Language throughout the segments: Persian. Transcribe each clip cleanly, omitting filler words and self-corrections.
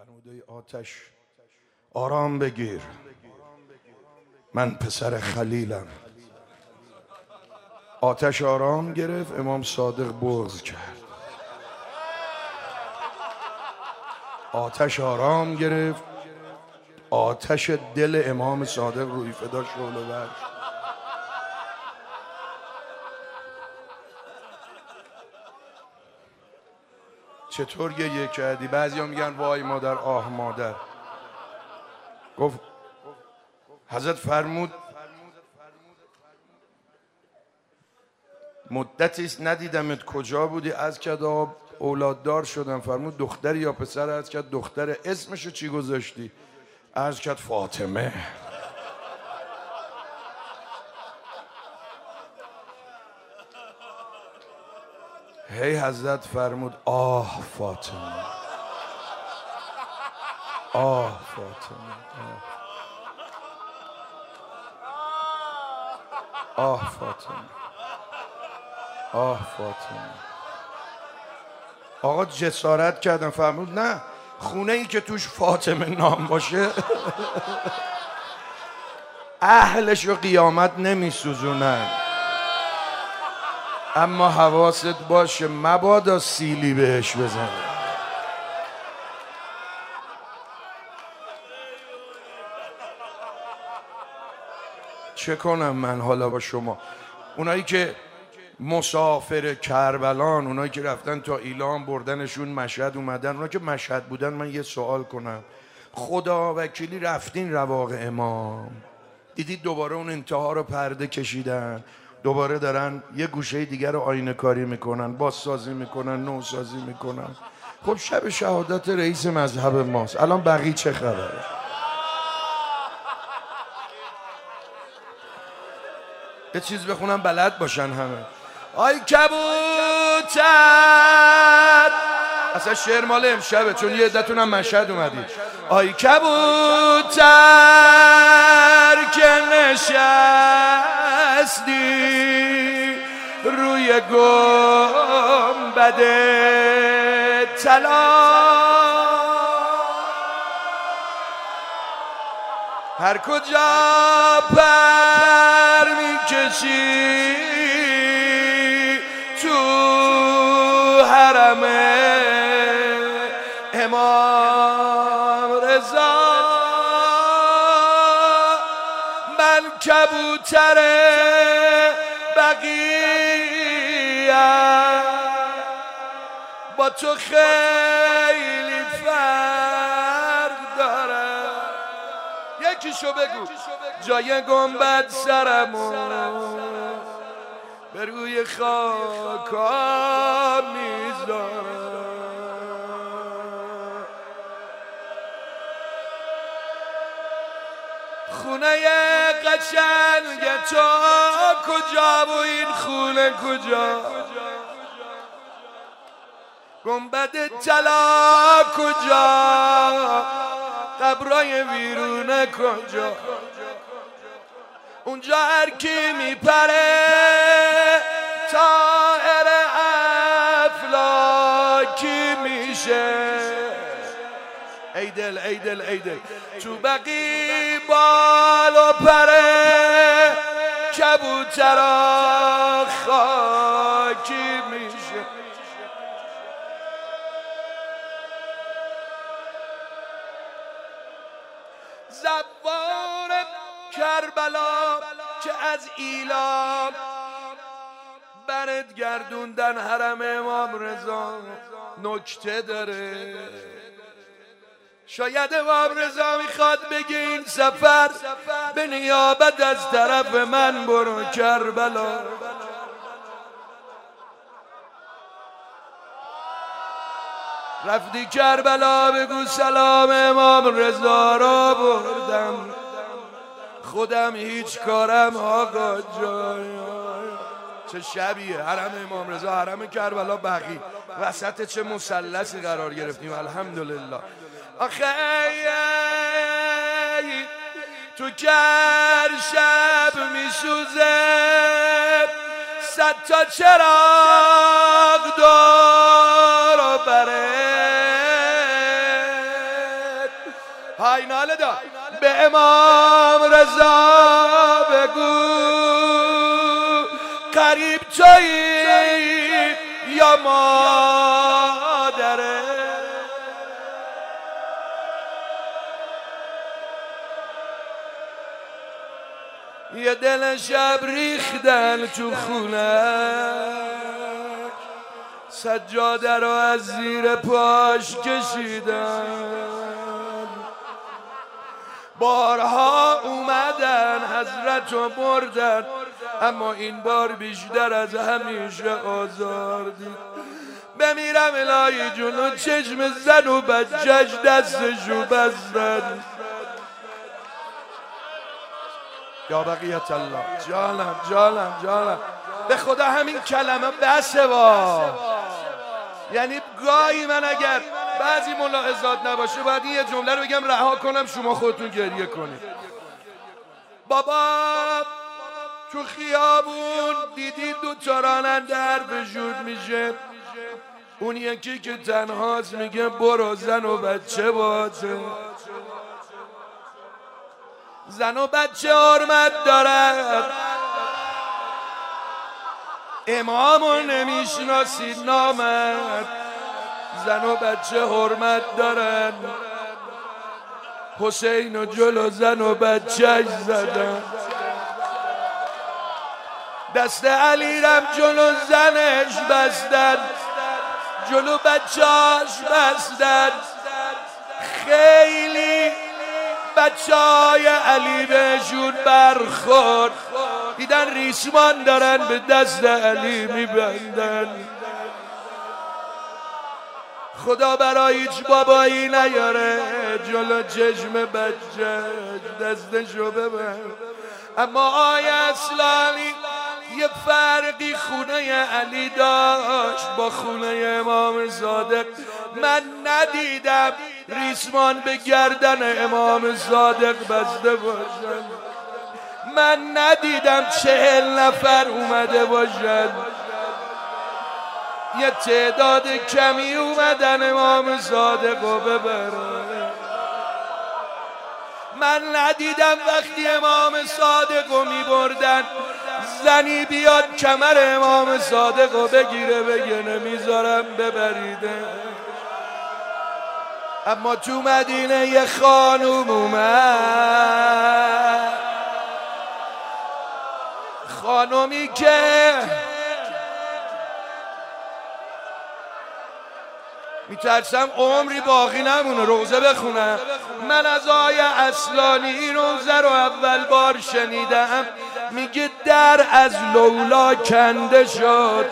فرموده آتش آرام بگیر، من پسر خلیلم. آتش آرام گرفت، امام صادق بغض کرد. آتش آرام گرفت، آتش دل امام صادق روی فدا شعله ور شد. چطور گریه کردی؟ بعضیا میگن وای مادر، آه مادر. گفت حضرت فرمود مدتی است ندیدمت، کجا بودی؟ از کد اولاددار شدم. فرمود دختری یا پسر؟ از کد دختر. اسمشو چی گذاشتی؟ از کد فاطمه. هی حضرت فرمود آه فاطمه، آه فاطمه، آه فاطمه، آه فاطمه. آقا جسارت کردم، فرمود نه، خونه ای که توش فاطمه نام باشه اهلش رو قیامت نمی سوزونن. اما حواست باشه مبادا سیلی بهش بزنه. چه کنم من حالا با شما؟ اونایی که مسافر کربلان، اونایی که رفتن تا ایلام بردنشون مشهد اومدن، اونایی که مشهد بودن، من یه سوال کنم، خدا وکیلی رفتین رواق امام، دیدید دوباره اون انتها رو پرده کشیدن، دوباره دارن یه گوشه دیگر رو آینه کاری میکنن، بازسازی میکنن، نوسازی میکنن. خب شب شهادت رئیس مذهب ماست، الان بقیه چه خبره؟ یه چیز بخونم بلد باشن همه. آی کبوتر، اصلا شعر مال امشبه چون یه عدتون هم مشهد اومدید. آی کبوتر که نشستی روی گنبد طلا، هر کجا پر میکشی تو حرم امام رضا، من کبوتر بقیه‌ام با تو خیلی فرق داره. یکیشو بگو. جای گنبد سرمو به روی خاکا میذارم، خونه قشنگ تو کجا و این خونه کجا؟ گنبد طلا کجا؟ قبرای ویرونه کجا؟ اونجا هر کی میپره طائر افلاکی میشه. ای دل ای دل ای دل، تو بقی بال و پره کبوترا خاکی میشه. زوار کربلا که از ایلام برت گردوندن حرم امام رضا، نکته داره. شاید امام رضا میخواد بگه این سفر به نیابت از طرف من برو کربلا. رفتی کربلا بگو سلام امام رضا را بردم، خودم هیچ کارم آقا جای. چه شبیه حرم امام رضا، حرم کربلا بقی، وسط چه مثلثی قرار گرفتیم الحمدلله. آخه تو کر شب میسوزه، 100 تا چراغ دور و بره، های ناله دار به امام رضا بگو قریب تویی یا مادره یه دل شب ریختن تو خونه سجاده رو از زیر پاش کشیدن بارها اومدن حضرت رو بردن اما این بار بیشتر از همیشه آزار دید بمیرم الهی جلو چشم زن و بچه‌ش دستشو بستن یا بقیت الله جانم به خدا همین کلمه بسه یعنی گاهی من اگر بعضی ملاحظات نباشه باید این یه جمله رو بگم رها کنم شما خودتون گریه کنید بابا تو خیابون دیدی دو تا راننده حرفشون میشه اون یکی که تنهاست میگه برو زن و بچه باشه زن و بچه حرمت دارد امامو نمیشناسید نامد زن و بچه حرمت دارن حسین و جلو زن و بچهش زدن دست علیرم جلو زنش بستن جلو بچهش بستن خیلی بچهای علی بهشون برخورد دیدن ریسمان دارن به دست علی میبندن خدا برای هیچ بابایی نیاره جلو چشم بچه دستشو ببند اما آی اصلانی یه فرقی خونه علی داشت با خونه امام صادق من ندیدم ریسمان به گردن امام صادق بسته باشن من ندیدم 40 نفر اومده باشن یه تعداد کمی اومدن امام صادق رو ببرن من ندیدم وقتی امام صادق رو میبردن زنی بیاد کمر امام صادق رو بگیره بگه نمیذارم ببریده اما تو مدینه یه خانوم اومد خانومی که میترسم عمری باقی نمونه روزه بخونم من از آیه اصلانی این روزه رو اول بار شنیدم میگه در از لولا کنده شد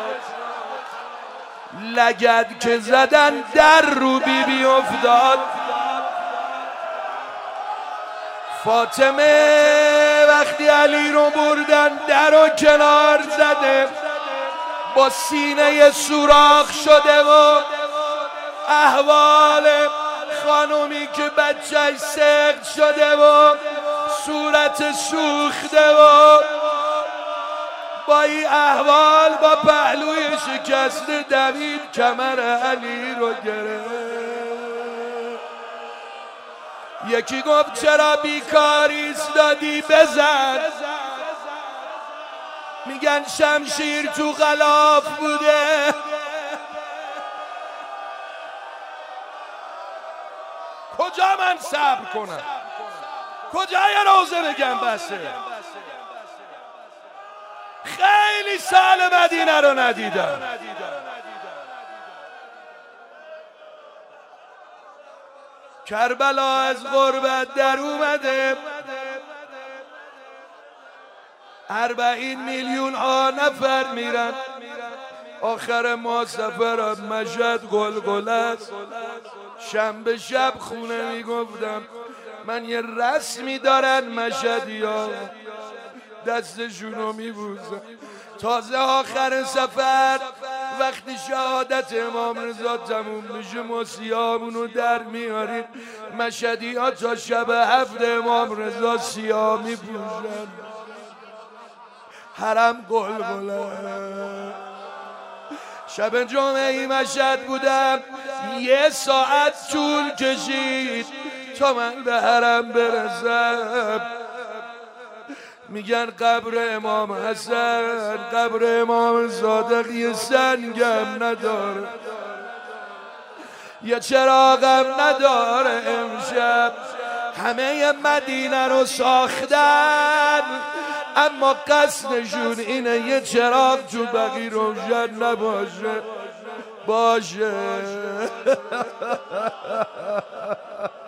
لگد که زدن در رو بی افتاد فاطمه وقتی علی رو بردن در رو کنار زده با سینه سوراخ شده و احوال خانومی که بچهش سقط شده و صورت سوخته و با این احوال با پهلوی شکسته دوید کمر علی رو گرفت یکی گفت چرا بیکار ایستادی بزن میگن شمشیر تو غلاف بوده کجا من صبر کنم کجا یه روزه بگم بسه خیلی سال مدینه رو ندیدم کربلا از غربت در اومده 40 میلیون نفر میرن آخر ما سفرم مشهد گلگله شنبه شب خونه میگفتم من یه رسمی دارن مشهدیا دستشونو میبوزن تازه آخر سفر وقتی شهادت امام رضا تموم میشه ما سیامونو در میاریم مشهدیا تا شب 7 امام رضا سیاه میپوشن حرم گلگله شب جمعه ای مشهد بودم 1 ساعت طول کشید تا من به حرم برسم. میگن قبر امام حسن، قبر امام صادق یه سنگم نداره، یه چراغم نداره. امشب همه مدینه رو ساختن اما قصدشون اینه یه چراغ تو بقی روشن نباشه.